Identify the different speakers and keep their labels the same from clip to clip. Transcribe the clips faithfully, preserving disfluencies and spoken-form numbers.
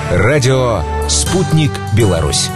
Speaker 1: Радио «Спутник Беларусь».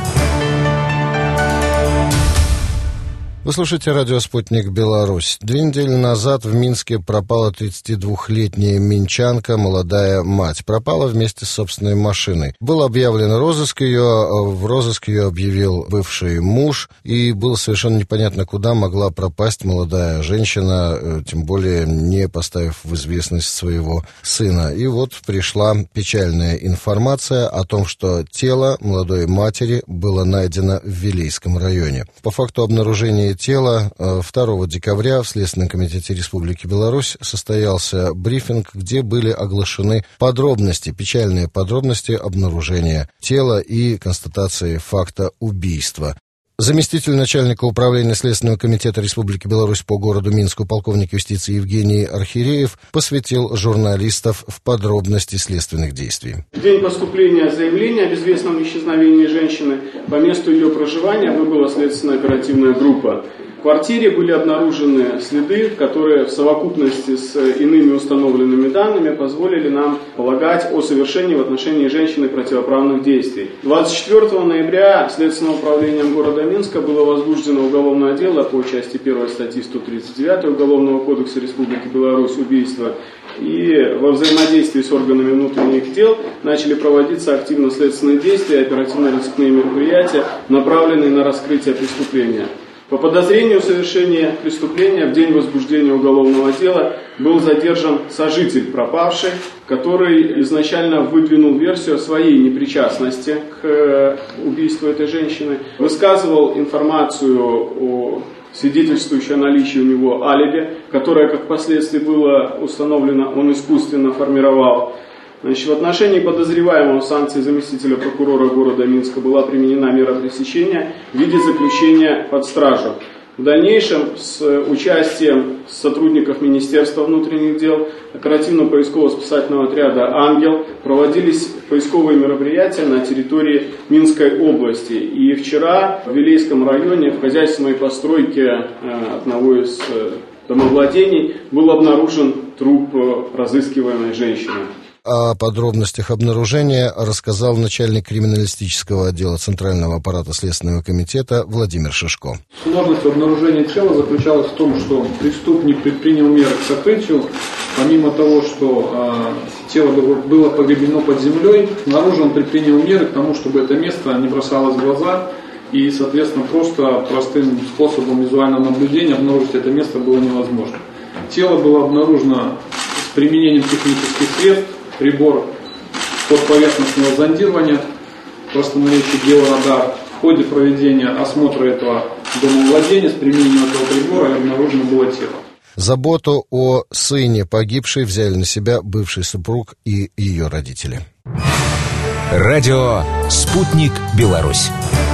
Speaker 2: Вы слушаете радио «Спутник Беларусь». Две недели назад в Минске пропала тридцатидвухлетняя минчанка, молодая мать. Пропала вместе с собственной машиной. Был объявлен розыск ее, в розыск ее объявил бывший муж, и было совершенно непонятно, куда могла пропасть молодая женщина, тем более не поставив в известность своего сына. И вот пришла печальная информация о том, что тело молодой матери было найдено в Вилейском районе. По факту обнаружения тела второго декабря в Следственном комитете Республики Беларусь состоялся брифинг, где были оглашены подробности, печальные подробности обнаружения тела и констатации факта убийства. Заместитель начальника управления Следственного комитета Республики Беларусь по городу Минску полковник юстиции Евгений Архиреев посвятил журналистов в подробности следственных действий.
Speaker 3: В день поступления заявления о безвестном исчезновении женщины по месту ее проживания выбыла следственная оперативная группа. В квартире были обнаружены следы, которые в совокупности с иными установленными данными позволили нам полагать о совершении в отношении женщины противоправных действий. двадцать четвёртого ноября Следственным управлением города Минска было возбуждено уголовное дело по части первой статьи сто тридцать девять Уголовного кодекса Республики Беларусь «Убийство». И во взаимодействии с органами внутренних дел начали проводиться активно следственные действия, оперативно-розыскные мероприятия, направленные на раскрытие преступления. По подозрению в совершении преступления в день возбуждения уголовного дела был задержан сожитель пропавшей, который изначально выдвинул версию о своей непричастности к убийству этой женщины, высказывал информацию о свидетельствующей о наличии у него алиби, которое, как впоследствии было установлено, он искусственно формировал. Значит, в отношении подозреваемого санкции заместителя прокурора города Минска была применена мера пресечения в виде заключения под стражу. В дальнейшем с участием сотрудников Министерства внутренних дел, оперативно-поисково-спасательного отряда «Ангел» проводились поисковые мероприятия на территории Минской области. И вчера в Вилейском районе в хозяйственной постройке одного из домовладений был обнаружен труп разыскиваемой женщины.
Speaker 2: О подробностях обнаружения рассказал начальник криминалистического отдела Центрального аппарата Следственного комитета Владимир Шишко.
Speaker 4: Сложность обнаружения тела заключалась в том, что преступник предпринял меры к сокрытию. Помимо того, что э, тело было погребено под землей, снаружи он предпринял меры к тому, чтобы это место не бросалось в глаза. И, соответственно, просто простым способом визуального наблюдения обнаружить это место было невозможно. Тело было обнаружено с применением технических средств. Прибор подповерхностного зондирования, просто наличие георадар. В ходе проведения осмотра этого домовладения с применением этого прибора обнаружено было тело.
Speaker 2: Заботу о сыне погибшей взяли на себя бывший супруг и ее родители.
Speaker 1: Радио «Спутник Беларусь».